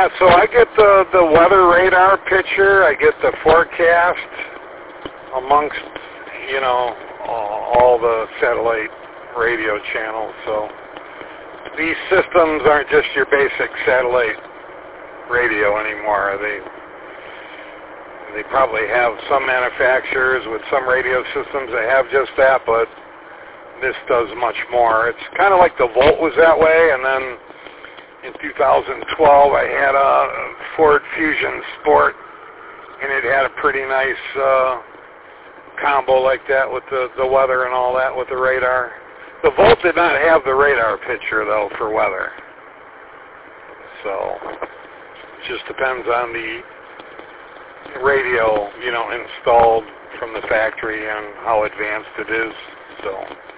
Yeah, so I get the weather radar picture, I get the forecast amongst, you know, all the satellite radio channels. So these systems aren't just your basic satellite radio anymore. They probably have some manufacturers with some radio systems that have just that, but this does much more. It's kind of like the Volt was that way, and then in 2012 I had a Ford Fusion Sport, and it had a pretty nice combo like that with the weather and all that with the radar. The Volt did not have the radar picture, though, for weather. So it just depends on the radio, you know, installed from the factory and how advanced it is. So